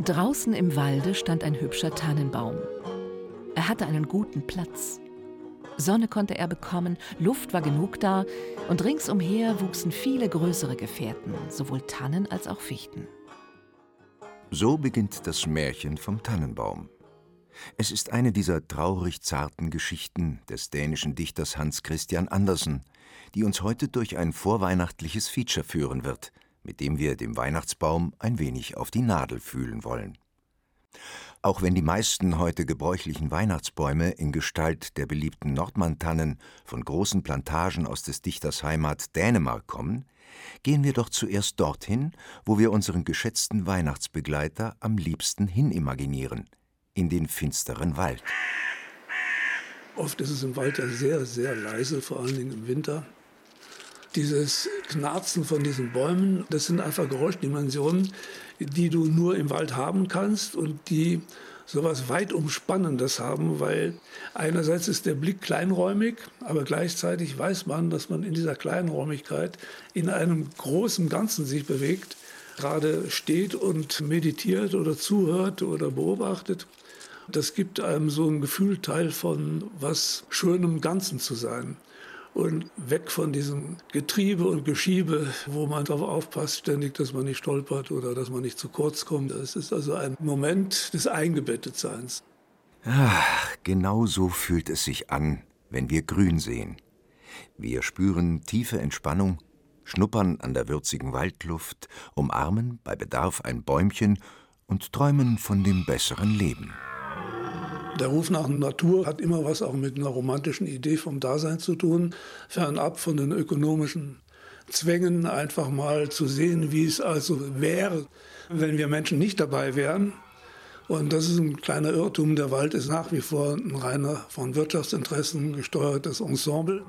Draußen im Walde stand ein hübscher Tannenbaum. Er hatte einen guten Platz. Sonne konnte er bekommen, Luft war genug da und ringsumher wuchsen viele größere Gefährten, sowohl Tannen als auch Fichten. So beginnt das Märchen vom Tannenbaum. Es ist eine dieser traurig zarten Geschichten des dänischen Dichters Hans Christian Andersen, die uns heute durch ein vorweihnachtliches Feature führen wird, mit dem wir dem Weihnachtsbaum ein wenig auf die Nadel fühlen wollen. Auch wenn die meisten heute gebräuchlichen Weihnachtsbäume in Gestalt der beliebten Nordmann-Tannen von großen Plantagen aus des Dichters Heimat Dänemark kommen, gehen wir doch zuerst dorthin, wo wir unseren geschätzten Weihnachtsbegleiter am liebsten hinimaginieren, in den finsteren Wald. Oft ist es im Wald ja sehr, sehr leise, vor allen Dingen im Winter. Dieses Knarzen von diesen Bäumen, das sind einfach Geräuschdimensionen, die du nur im Wald haben kannst und die sowas weit Umspannendes haben, weil einerseits ist der Blick kleinräumig, aber gleichzeitig weiß man, dass man in dieser Kleinräumigkeit in einem großen Ganzen sich bewegt, gerade steht und meditiert oder zuhört oder beobachtet. Das gibt einem so ein Gefühl, Teil von was Schönem Ganzen zu sein. Und weg von diesem Getriebe und Geschiebe, wo man darauf aufpasst ständig, dass man nicht stolpert oder dass man nicht zu kurz kommt. Es ist also ein Moment des Eingebettetseins. Ach, genau so fühlt es sich an, wenn wir grün sehen. Wir spüren tiefe Entspannung, schnuppern an der würzigen Waldluft, umarmen bei Bedarf ein Bäumchen und träumen von dem besseren Leben. Der Ruf nach Natur hat immer was auch mit einer romantischen Idee vom Dasein zu tun, fernab von den ökonomischen Zwängen, einfach mal zu sehen, wie es also wäre, wenn wir Menschen nicht dabei wären. Und das ist ein kleiner Irrtum. Der Wald ist nach wie vor ein reiner von Wirtschaftsinteressen gesteuertes Ensemble.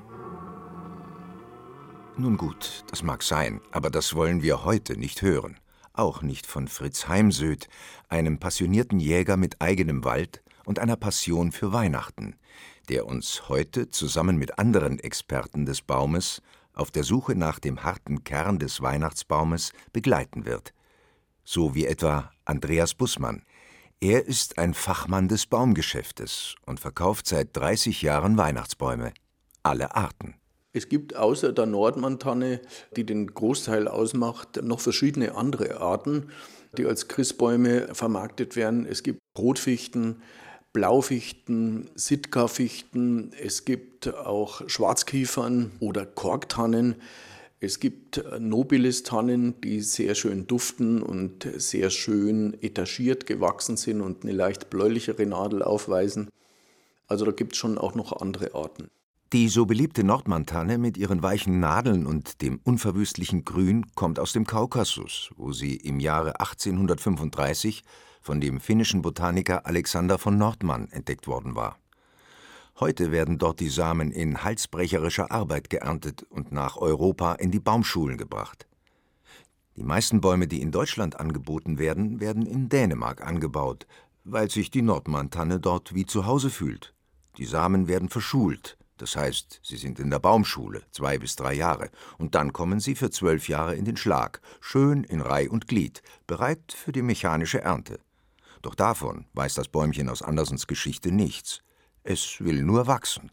Nun gut, das mag sein, aber das wollen wir heute nicht hören. Auch nicht von Fritz Heimsöth, einem passionierten Jäger mit eigenem Wald und einer Passion für Weihnachten, der uns heute zusammen mit anderen Experten des Baumes auf der Suche nach dem harten Kern des Weihnachtsbaumes begleiten wird. So wie etwa Andreas Bussmann. Er ist ein Fachmann des Baumgeschäftes und verkauft seit 30 Jahren Weihnachtsbäume. Alle Arten. Es gibt außer der Nordmann-Tanne, die den Großteil ausmacht, noch verschiedene andere Arten, die als Christbäume vermarktet werden. Es gibt Rotfichten, Blaufichten, Sitka-Fichten, es gibt auch Schwarzkiefern oder Korktannen. Es gibt Nobilis-Tannen, die sehr schön duften und sehr schön etagiert gewachsen sind und eine leicht bläulichere Nadel aufweisen. Also da gibt es schon auch noch andere Arten. Die so beliebte Nordmann-Tanne mit ihren weichen Nadeln und dem unverwüstlichen Grün kommt aus dem Kaukasus, wo sie im Jahre 1835 von dem finnischen Botaniker Alexander von Nordmann entdeckt worden war. Heute werden dort die Samen in halsbrecherischer Arbeit geerntet und nach Europa in die Baumschulen gebracht. Die meisten Bäume, die in Deutschland angeboten werden, werden in Dänemark angebaut, weil sich die Nordmann-Tanne dort wie zu Hause fühlt. Die Samen werden verschult. Das heißt, sie sind in der Baumschule, 2 bis 3 Jahre, und dann kommen sie für 12 Jahre in den Schlag, schön in Reih und Glied, bereit für die mechanische Ernte. Doch davon weiß das Bäumchen aus Andersens Geschichte nichts. Es will nur wachsen.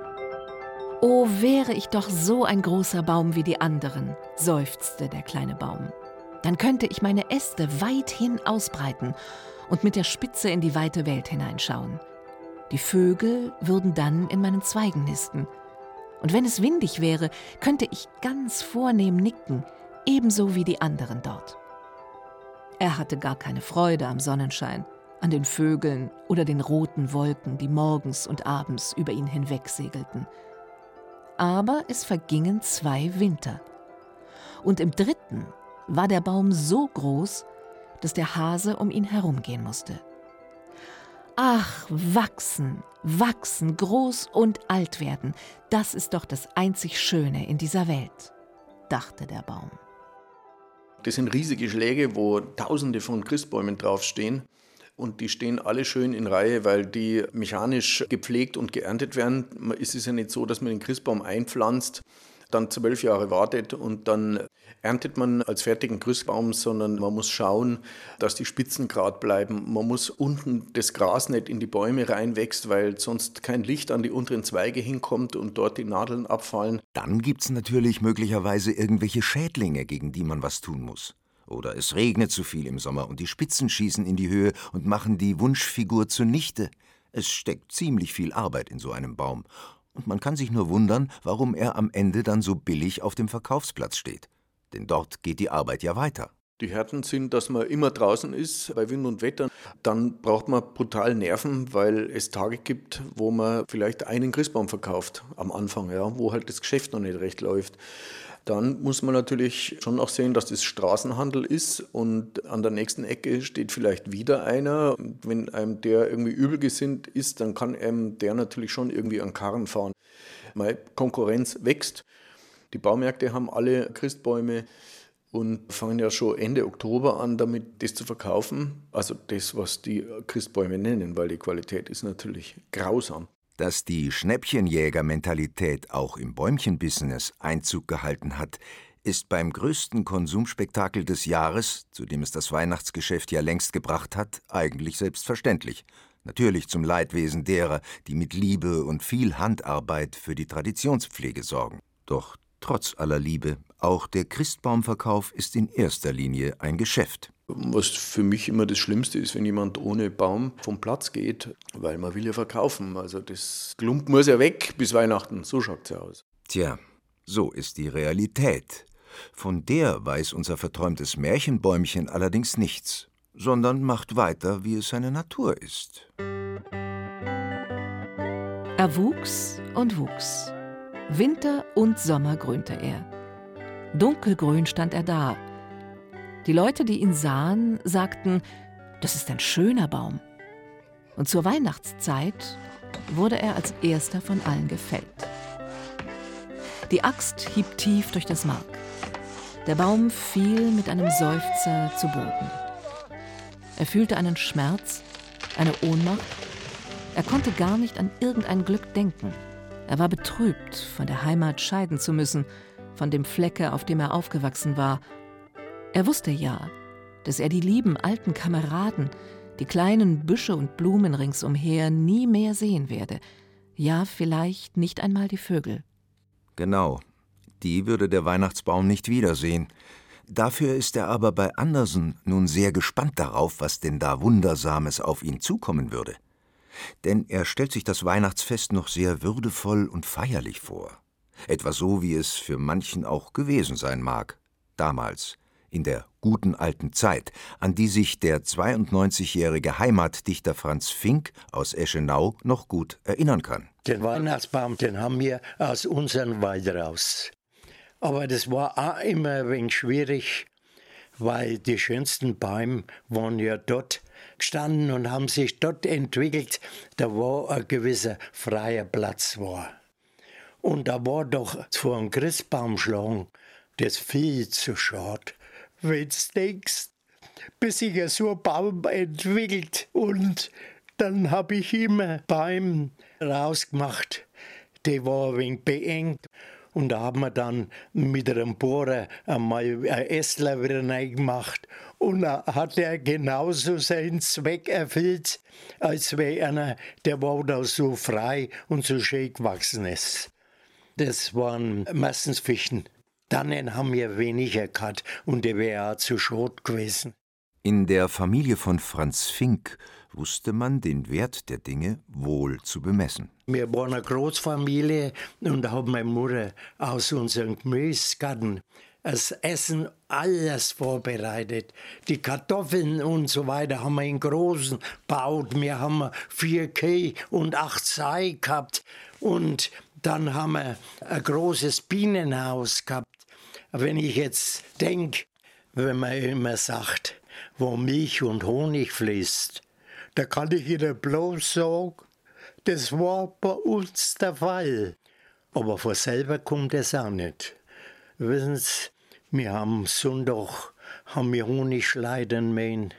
»Oh, wäre ich doch so ein großer Baum wie die anderen«, seufzte der kleine Baum. »Dann könnte ich meine Äste weithin ausbreiten und mit der Spitze in die weite Welt hineinschauen. Die Vögel würden dann in meinen Zweigen nisten. Und wenn es windig wäre, könnte ich ganz vornehm nicken, ebenso wie die anderen dort.« Er hatte gar keine Freude am Sonnenschein, an den Vögeln oder den roten Wolken, die morgens und abends über ihn hinwegsegelten. Aber es vergingen 2 Winter. Und im 3. war der Baum so groß, dass der Hase um ihn herumgehen musste. »Ach, wachsen, wachsen, groß und alt werden, das ist doch das einzig Schöne in dieser Welt«, dachte der Baum. Das sind riesige Schläge, wo Tausende von Christbäumen draufstehen. Und die stehen alle schön in Reihe, weil die mechanisch gepflegt und geerntet werden. Es ist ja nicht so, dass man den Christbaum einpflanzt, dann 12 Jahre wartet und dann erntet man als fertigen Christbaum, sondern man muss schauen, dass die Spitzen gerade bleiben. Man muss unten das Gras nicht in die Bäume reinwächst, weil sonst kein Licht an die unteren Zweige hinkommt und dort die Nadeln abfallen. Dann gibt's natürlich möglicherweise irgendwelche Schädlinge, gegen die man was tun muss. Oder es regnet zu viel im Sommer und die Spitzen schießen in die Höhe und machen die Wunschfigur zunichte. Es steckt ziemlich viel Arbeit in so einem Baum. Und man kann sich nur wundern, warum er am Ende dann so billig auf dem Verkaufsplatz steht. Denn dort geht die Arbeit ja weiter. Die Härten sind, dass man immer draußen ist, bei Wind und Wetter. Dann braucht man brutal Nerven, weil es Tage gibt, wo man vielleicht einen Christbaum verkauft am Anfang, ja, wo halt das Geschäft noch nicht recht läuft. Dann muss man natürlich schon auch sehen, dass das Straßenhandel ist und an der nächsten Ecke steht vielleicht wieder einer. Wenn einem der irgendwie übelgesinnt ist, dann kann einem der natürlich schon irgendwie an Karren fahren. Meine Konkurrenz wächst. Die Baumärkte haben alle Christbäume und fangen ja schon Ende Oktober an, damit das zu verkaufen. Also das, was die Christbäume nennen, weil die Qualität ist natürlich grausam. Dass die Schnäppchenjäger-Mentalität auch im Bäumchenbusiness Einzug gehalten hat, ist beim größten Konsumspektakel des Jahres, zu dem es das Weihnachtsgeschäft ja längst gebracht hat, eigentlich selbstverständlich. Natürlich zum Leidwesen derer, die mit Liebe und viel Handarbeit für die Traditionspflege sorgen. Doch trotz aller Liebe, auch der Christbaumverkauf ist in erster Linie ein Geschäft. Was für mich immer das Schlimmste ist, wenn jemand ohne Baum vom Platz geht, weil man will ja verkaufen. Also das Klump muss ja weg bis Weihnachten, so schaut's ja aus. Tja, so ist die Realität. Von der weiß unser verträumtes Märchenbäumchen allerdings nichts, sondern macht weiter, wie es seine Natur ist. Er wuchs und wuchs. Winter und Sommer grünte er. Dunkelgrün stand er da. Die Leute, die ihn sahen, sagten, das ist ein schöner Baum. Und zur Weihnachtszeit wurde er als erster von allen gefällt. Die Axt hieb tief durch das Mark. Der Baum fiel mit einem Seufzer zu Boden. Er fühlte einen Schmerz, eine Ohnmacht. Er konnte gar nicht an irgendein Glück denken. Er war betrübt, von der Heimat scheiden zu müssen, von dem Flecke, auf dem er aufgewachsen war. Er wusste ja, dass er die lieben alten Kameraden, die kleinen Büsche und Blumen ringsumher nie mehr sehen werde. Ja, vielleicht nicht einmal die Vögel. Genau, die würde der Weihnachtsbaum nicht wiedersehen. Dafür ist er aber bei Andersen nun sehr gespannt darauf, was denn da Wundersames auf ihn zukommen würde. Denn er stellt sich das Weihnachtsfest noch sehr würdevoll und feierlich vor. Etwa so, wie es für manchen auch gewesen sein mag, damals, in der guten alten Zeit, an die sich der 92-jährige Heimatdichter Franz Fink aus Eschenau noch gut erinnern kann. Den Weihnachtsbaum, den haben wir aus unserem Wald raus. Aber das war auch immer ein wenig schwierig, weil die schönsten Bäume waren ja dort gestanden und haben sich dort entwickelt, da war ein gewisser freier Platz war. Und da war doch vor einem Christbaum schlagen das viel zu schade. Wenn du denkst, bis sich so ein Baum entwickelt. Und dann habe ich immer Bäume rausgemacht, die war ein wenig beengt. Und da haben wir dann mit einem Bohrer einmal ein Ästler wieder reingemacht. Und da hat er genauso seinen Zweck erfüllt, als wäre einer, der war da so frei und so schön gewachsen ist. Das waren meistens Fichten. Dann haben wir weniger gehabt und die wäre auch zu schade gewesen. In der Familie von Franz Fink wusste man den Wert der Dinge wohl zu bemessen. Wir waren eine Großfamilie und da hat meine Mutter aus unserem Gemüsegarten das Essen alles vorbereitet. Die Kartoffeln und so weiter haben wir in großen gebaut. Wir haben 4 Kühe und 8 Sei gehabt. Und dann haben wir ein großes Bienenhaus gehabt. Wenn ich jetzt denke, wenn man immer sagt, wo Milch und Honig fließt, da kann ich Ihnen bloß sagen, das war bei uns der Fall. Aber von selber kommt es auch nicht. Wissen Sie, wir haben Sonntag Honig schneiden müssen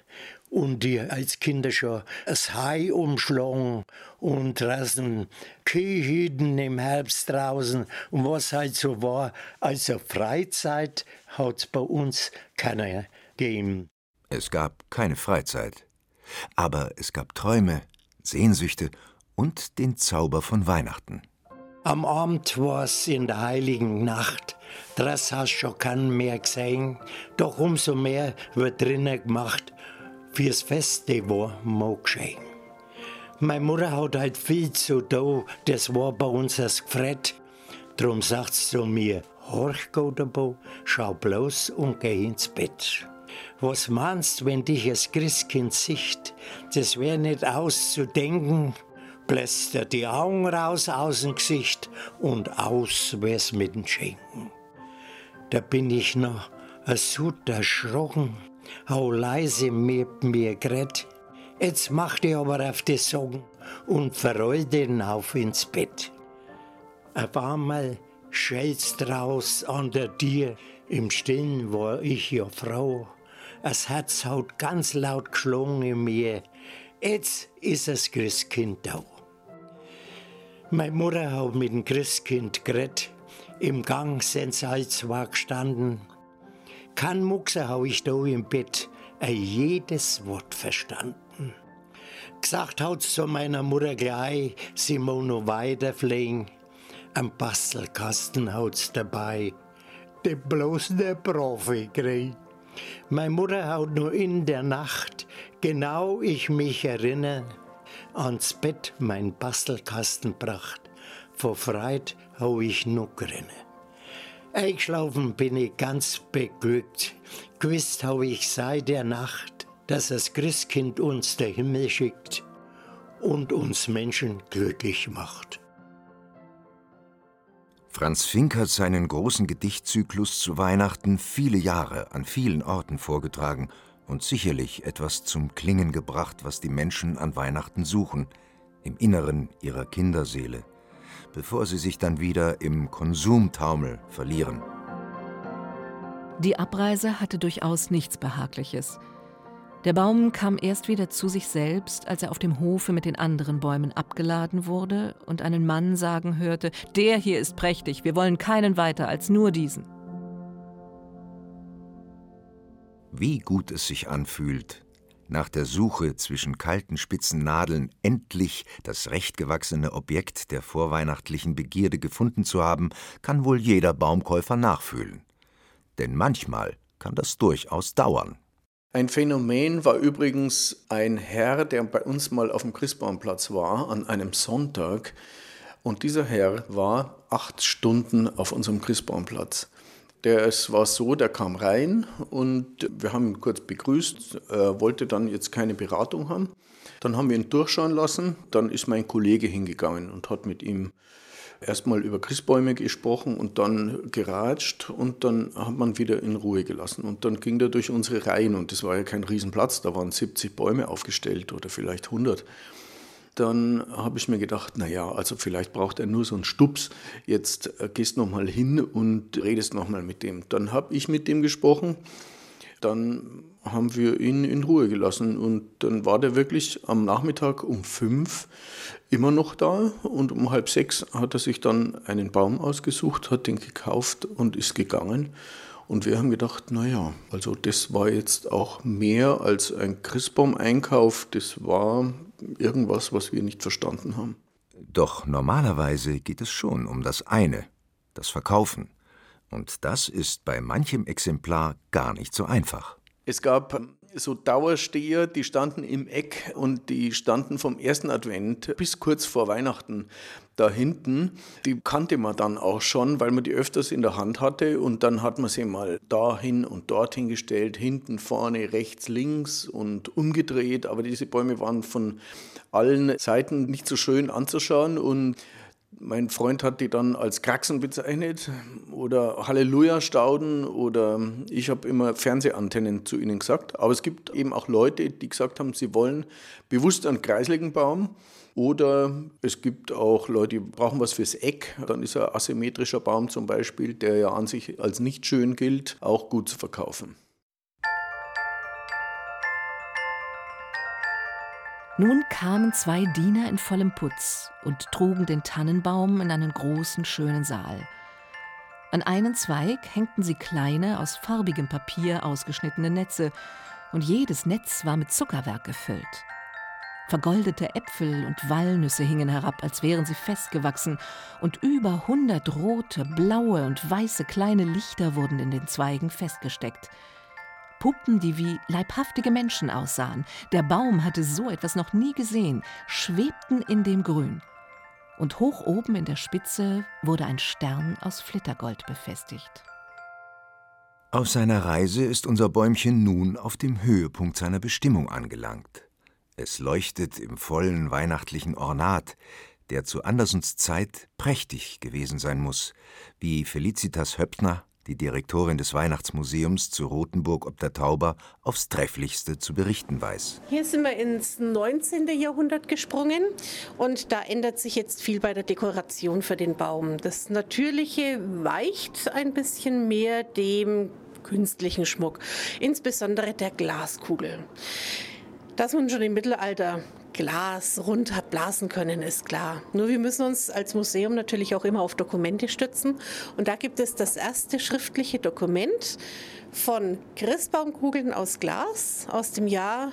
und die als Kinder schon das Hai umschlagen und draußen Kühhüten im Herbst draußen und was halt so war. Also Freizeit hat es bei uns keiner gegeben. Es gab keine Freizeit. Aber es gab Träume, Sehnsüchte und den Zauber von Weihnachten. Am Abend war's in der heiligen Nacht. Draußen hast du schon keinen mehr gesehen. Doch umso mehr wird drinnen gemacht. Fürs Fest, das war mal geschehen. Meine Mutter hat halt viel zu tun. Das war bei uns das Gefret. Drum sagt sie zu mir, horch, Godabo, schau bloß und geh ins Bett. Was meinst, wenn dich das Christkind sicht? Das wär nicht auszudenken. Bläst er die Augen raus aus dem Gesicht und aus wär's mit den Schenken. Da bin ich noch so erschrocken, hau leise mit mir geredet. Jetzt macht ich aber auf die Socken und verrollt den auf ins Bett. Auf einmal schellt's draus an der Tür, im Stillen war ich ja froh. Das Herz hat ganz laut geschlagen in mir, jetzt ist das Christkind da. Meine Mutter hat mit dem Christkind geredet. Im Gang sind sie alle zwei gestanden. Kein Muckser hab ich da im Bett jedes Wort verstanden. Gesagt hat's zu meiner Mutter gleich, sie muss noch weiterfliegen. Am Bastelkasten hat's dabei, den bloß der Profi kriegt. Meine Mutter hat nur in der Nacht, genau ich mich erinnere, ans Bett mein Bastelkasten bracht. Vor Freude hab ich noch grinne. Eingeschlafen bin ich ganz beglückt. Gewusst hab ich seit der Nacht, dass das Christkind uns der Himmel schickt und uns Menschen glücklich macht. Franz Fink hat seinen großen Gedichtzyklus zu Weihnachten viele Jahre an vielen Orten vorgetragen und sicherlich etwas zum Klingen gebracht, was die Menschen an Weihnachten suchen, im Inneren ihrer Kinderseele, bevor sie sich dann wieder im Konsumtaumel verlieren. Die Abreise hatte durchaus nichts Behagliches. Der Baum kam erst wieder zu sich selbst, als er auf dem Hofe mit den anderen Bäumen abgeladen wurde und einen Mann sagen hörte: »Der hier ist prächtig, wir wollen keinen weiter als nur diesen.« Wie gut es sich anfühlt, nach der Suche zwischen kalten spitzen Nadeln endlich das recht gewachsene Objekt der vorweihnachtlichen Begierde gefunden zu haben, kann wohl jeder Baumkäufer nachfühlen. Denn manchmal kann das durchaus dauern. Ein Phänomen war übrigens ein Herr, der bei uns mal auf dem Christbaumplatz war, an einem Sonntag. Und dieser Herr war 8 Stunden auf unserem Christbaumplatz. Es war so, der kam rein und wir haben ihn kurz begrüßt, wollte dann jetzt keine Beratung haben. Dann haben wir ihn durchschauen lassen, dann ist mein Kollege hingegangen und hat mit ihm erstmal über Christbäume gesprochen und dann geratscht und dann hat man wieder in Ruhe gelassen. Und dann ging er durch unsere Reihen und das war ja kein Riesenplatz, da waren 70 Bäume aufgestellt oder vielleicht 100. Dann habe ich mir gedacht, naja, also vielleicht braucht er nur so einen Stups, jetzt gehst nochmal hin und redest nochmal mit dem. Dann habe ich mit dem gesprochen, dann haben wir ihn in Ruhe gelassen und dann war der wirklich am Nachmittag um 5 immer noch da und um 5:30 hat er sich dann einen Baum ausgesucht, hat den gekauft und ist gegangen. Und wir haben gedacht, naja, also das war jetzt auch mehr als ein Christbaum-Einkauf, das war irgendwas, was wir nicht verstanden haben. Doch normalerweise geht es schon um das eine, das Verkaufen. Und das ist bei manchem Exemplar gar nicht so einfach. Es gab so Dauersteher, die standen im Eck und die standen vom ersten Advent bis kurz vor Weihnachten da hinten. Die kannte man dann auch schon, weil man die öfters in der Hand hatte und dann hat man sie mal dahin und dorthin gestellt, hinten, vorne, rechts, links und umgedreht. Aber diese Bäume waren von allen Seiten nicht so schön anzuschauen und mein Freund hat die dann als Kraxen bezeichnet oder Halleluja-Stauden oder ich habe immer Fernsehantennen zu ihnen gesagt. Aber es gibt eben auch Leute, die gesagt haben, sie wollen bewusst einen kreisligen Baum. Oder es gibt auch Leute, die brauchen was fürs Eck. Dann ist ein asymmetrischer Baum zum Beispiel, der ja an sich als nicht schön gilt, auch gut zu verkaufen. Nun kamen 2 Diener in vollem Putz und trugen den Tannenbaum in einen großen, schönen Saal. An einen Zweig hängten sie kleine, aus farbigem Papier ausgeschnittene Netze, und jedes Netz war mit Zuckerwerk gefüllt. Vergoldete Äpfel und Walnüsse hingen herab, als wären sie festgewachsen, und über 100 rote, blaue und weiße kleine Lichter wurden in den Zweigen festgesteckt. Puppen, die wie leibhaftige Menschen aussahen, der Baum hatte so etwas noch nie gesehen, schwebten in dem Grün. Und hoch oben in der Spitze wurde ein Stern aus Flittergold befestigt. Auf seiner Reise ist unser Bäumchen nun auf dem Höhepunkt seiner Bestimmung angelangt. Es leuchtet im vollen weihnachtlichen Ornat, der zu Andersens Zeit prächtig gewesen sein muss, wie Felicitas Höppner, die Direktorin des Weihnachtsmuseums zu Rothenburg ob der Tauber, aufs Trefflichste zu berichten weiß. Hier sind wir ins 19. Jahrhundert gesprungen und da ändert sich jetzt viel bei der Dekoration für den Baum. Das Natürliche weicht ein bisschen mehr dem künstlichen Schmuck, insbesondere der Glaskugel. Dass man schon im Mittelalter Glas rund hat blasen können, ist klar. Nur wir müssen uns als Museum natürlich auch immer auf Dokumente stützen. Und da gibt es das erste schriftliche Dokument von Christbaumkugeln aus Glas aus dem Jahr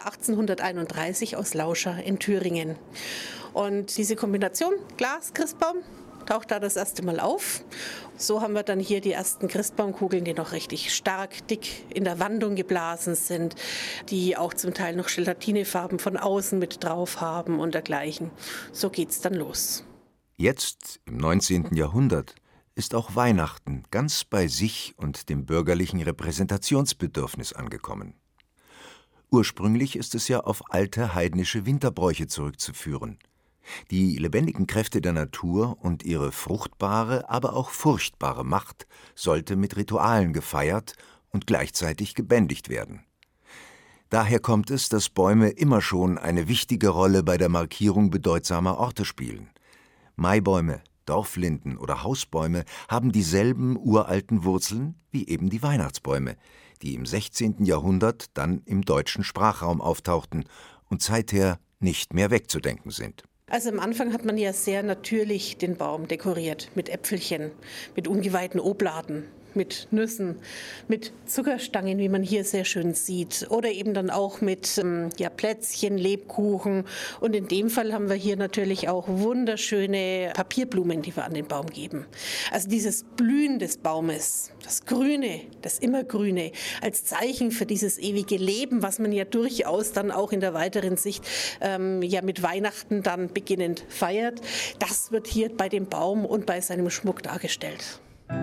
1831 aus Lauscha in Thüringen. Und diese Kombination Glas-Christbaum taucht da das erste Mal auf. So haben wir dann hier die ersten Christbaumkugeln, die noch richtig stark, dick in der Wandung geblasen sind, die auch zum Teil noch Gelatinefarben von außen mit drauf haben und dergleichen. So geht's dann los. Jetzt, im 19. Jahrhundert, ist auch Weihnachten ganz bei sich und dem bürgerlichen Repräsentationsbedürfnis angekommen. Ursprünglich ist es ja auf alte heidnische Winterbräuche zurückzuführen. Die lebendigen Kräfte der Natur und ihre fruchtbare, aber auch furchtbare Macht sollte mit Ritualen gefeiert und gleichzeitig gebändigt werden. Daher kommt es, dass Bäume immer schon eine wichtige Rolle bei der Markierung bedeutsamer Orte spielen. Maibäume, Dorflinden oder Hausbäume haben dieselben uralten Wurzeln wie eben die Weihnachtsbäume, die im 16. Jahrhundert dann im deutschen Sprachraum auftauchten und seither nicht mehr wegzudenken sind. Also am Anfang hat man ja sehr natürlich den Baum dekoriert mit Äpfelchen, mit ungeweihten Oblaten, mit Nüssen, mit Zuckerstangen, wie man hier sehr schön sieht, oder eben dann auch mit Plätzchen, Lebkuchen. Und in dem Fall haben wir hier natürlich auch wunderschöne Papierblumen, die wir an den Baum geben. Also dieses Blühen des Baumes, das Grüne, das Immergrüne, als Zeichen für dieses ewige Leben, was man ja durchaus dann auch in der weiteren Sicht mit Weihnachten dann beginnend feiert, das wird hier bei dem Baum und bei seinem Schmuck dargestellt.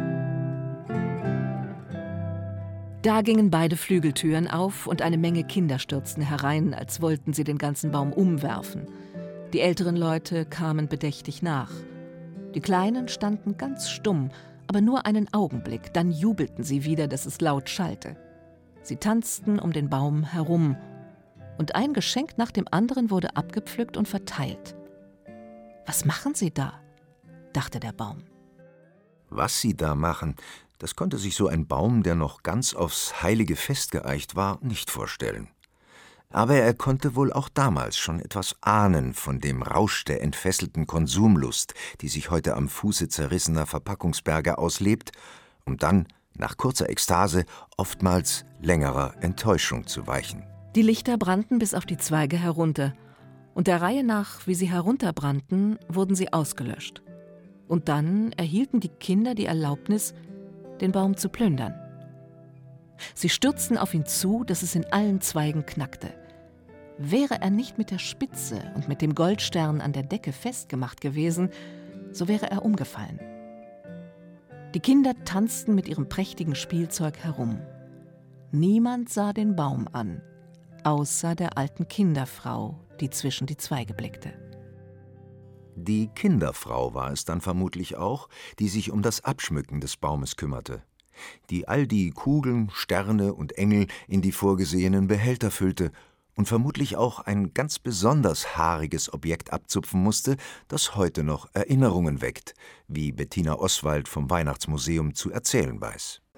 Da gingen beide Flügeltüren auf und eine Menge Kinder stürzten herein, als wollten sie den ganzen Baum umwerfen. Die älteren Leute kamen bedächtig nach. Die Kleinen standen ganz stumm, aber nur einen Augenblick, dann jubelten sie wieder, dass es laut schallte. Sie tanzten um den Baum herum, und ein Geschenk nach dem anderen wurde abgepflückt und verteilt. »Was machen Sie da?« dachte der Baum. Was sie da machen, das konnte sich so ein Baum, der noch ganz aufs heilige Fest geeicht war, nicht vorstellen. Aber er konnte wohl auch damals schon etwas ahnen von dem Rausch der entfesselten Konsumlust, die sich heute am Fuße zerrissener Verpackungsberge auslebt, um dann, nach kurzer Ekstase, oftmals längerer Enttäuschung zu weichen. Die Lichter brannten bis auf die Zweige herunter, und der Reihe nach, wie sie herunterbrannten, wurden sie ausgelöscht. Und dann erhielten die Kinder die Erlaubnis, den Baum zu plündern. Sie stürzten auf ihn zu, dass es in allen Zweigen knackte. Wäre er nicht mit der Spitze und mit dem Goldstern an der Decke festgemacht gewesen, so wäre er umgefallen. Die Kinder tanzten mit ihrem prächtigen Spielzeug herum. Niemand sah den Baum an, außer der alten Kinderfrau, die zwischen die Zweige blickte. Die Kinderfrau war es dann vermutlich auch, die sich um das Abschmücken des Baumes kümmerte, die all die Kugeln, Sterne und Engel in die vorgesehenen Behälter füllte und vermutlich auch ein ganz besonders haariges Objekt abzupfen musste, das heute noch Erinnerungen weckt, wie Bettina Oswald vom Weihnachtsmuseum zu erzählen weiß.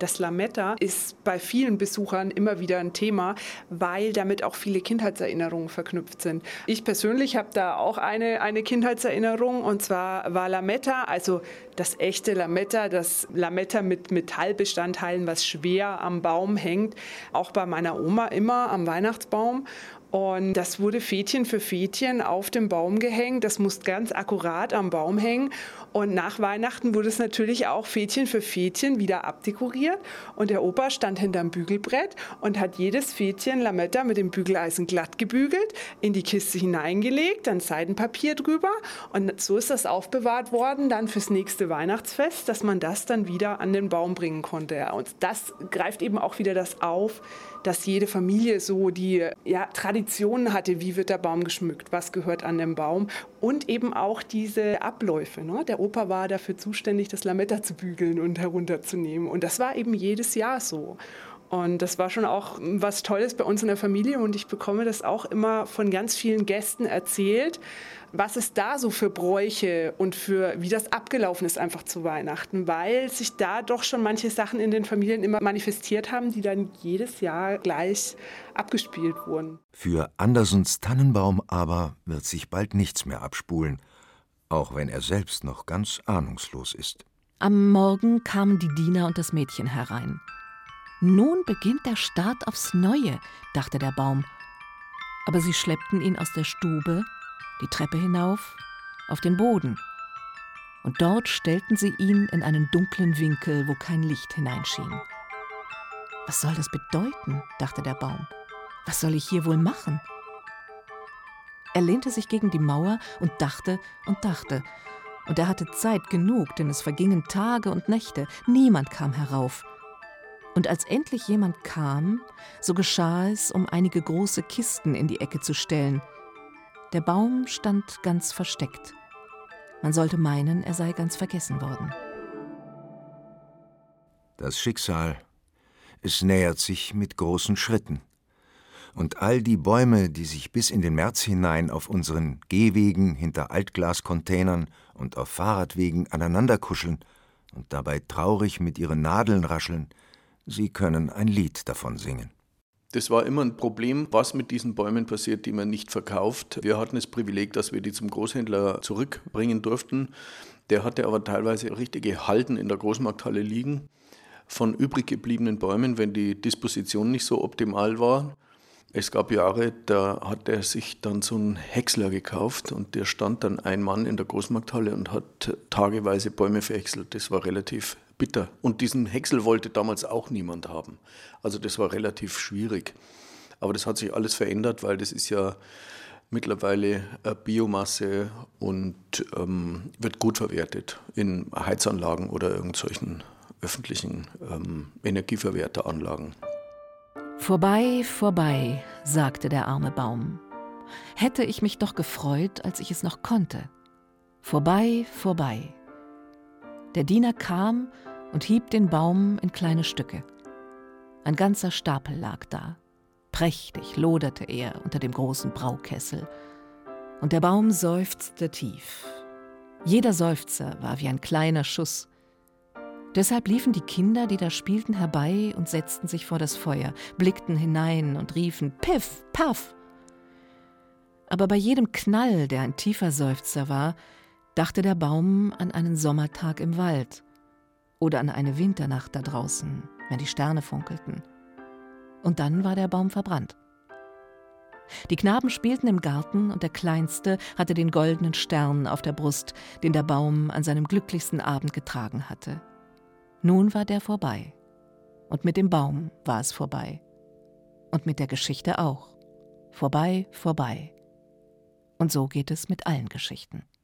Das Lametta ist bei vielen Besuchern immer wieder ein Thema, weil damit auch viele Kindheitserinnerungen verknüpft sind. Ich persönlich habe da auch eine Kindheitserinnerung, und zwar war Lametta, also das echte Lametta, das Lametta mit Metallbestandteilen, was schwer am Baum hängt, auch bei meiner Oma immer am Weihnachtsbaum. Und das wurde Fädchen für Fädchen auf dem Baum gehängt. Das muss ganz akkurat am Baum hängen. Und nach Weihnachten wurde es natürlich auch Fädchen für Fädchen wieder abdekoriert. Und der Opa stand hinterm Bügelbrett und hat jedes Fädchen Lametta mit dem Bügeleisen glatt gebügelt, in die Kiste hineingelegt, dann Seidenpapier drüber. Und so ist das aufbewahrt worden, dann fürs nächste Weihnachtsfest, dass man das dann wieder an den Baum bringen konnte. Und das greift eben auch wieder das auf, dass jede Familie so die Traditionen hatte, wie wird der Baum geschmückt, was gehört an den Baum, und eben auch diese Abläufe. Ne? Der Opa war dafür zuständig, das Lametta zu bügeln und herunterzunehmen, und das war eben jedes Jahr so. Und das war schon auch was Tolles bei uns in der Familie, und ich bekomme das auch immer von ganz vielen Gästen erzählt, was es da so für Bräuche und für wie das abgelaufen ist einfach zu Weihnachten, weil sich da doch schon manche Sachen in den Familien immer manifestiert haben, die dann jedes Jahr gleich abgespielt wurden. Für Andersens Tannenbaum aber wird sich bald nichts mehr abspulen, auch wenn er selbst noch ganz ahnungslos ist. Am Morgen kamen die Diener und das Mädchen herein. Nun beginnt der Start aufs Neue, dachte der Baum. Aber sie schleppten ihn aus der Stube, die Treppe hinauf, auf den Boden. Und dort stellten sie ihn in einen dunklen Winkel, wo kein Licht hineinschien. Was soll das bedeuten, dachte der Baum. Was soll ich hier wohl machen? Er lehnte sich gegen die Mauer und dachte und dachte. Und er hatte Zeit genug, denn es vergingen Tage und Nächte. Niemand kam herauf. Und als endlich jemand kam, so geschah es, um einige große Kisten in die Ecke zu stellen. Der Baum stand ganz versteckt. Man sollte meinen, er sei ganz vergessen worden. Das Schicksal, es nähert sich mit großen Schritten. Und all die Bäume, die sich bis in den März hinein auf unseren Gehwegen hinter Altglascontainern und auf Fahrradwegen aneinanderkuscheln und dabei traurig mit ihren Nadeln rascheln, sie können ein Lied davon singen. Das war immer ein Problem, was mit diesen Bäumen passiert, die man nicht verkauft. Wir hatten das Privileg, dass wir die zum Großhändler zurückbringen durften. Der hatte aber teilweise richtige Halden in der Großmarkthalle liegen von übrig gebliebenen Bäumen, wenn die Disposition nicht so optimal war. Es gab Jahre, da hat er sich dann so einen Häcksler gekauft, und der stand dann ein Mann in der Großmarkthalle und hat tageweise Bäume verhäckselt. Das war relativ bitter. Und diesen Häcksel wollte damals auch niemand haben. Also das war relativ schwierig. Aber das hat sich alles verändert, weil das ist ja mittlerweile Biomasse und wird gut verwertet in Heizanlagen oder irgendwelchen öffentlichen Energieverwerteranlagen. Vorbei, vorbei, sagte der arme Baum. Hätte ich mich doch gefreut, als ich es noch konnte. Vorbei, vorbei. Der Diener kam und hieb den Baum in kleine Stücke. Ein ganzer Stapel lag da. Prächtig loderte er unter dem großen Braukessel. Und der Baum seufzte tief. Jeder Seufzer war wie ein kleiner Schuss. Deshalb liefen die Kinder, die da spielten, herbei und setzten sich vor das Feuer, blickten hinein und riefen Piff, Paff. Aber bei jedem Knall, der ein tiefer Seufzer war, dachte der Baum an einen Sommertag im Wald oder an eine Winternacht da draußen, wenn die Sterne funkelten. Und dann war der Baum verbrannt. Die Knaben spielten im Garten, und der Kleinste hatte den goldenen Stern auf der Brust, den der Baum an seinem glücklichsten Abend getragen hatte. Nun war der vorbei. Und mit dem Baum war es vorbei. Und mit der Geschichte auch. Vorbei, vorbei. Und so geht es mit allen Geschichten.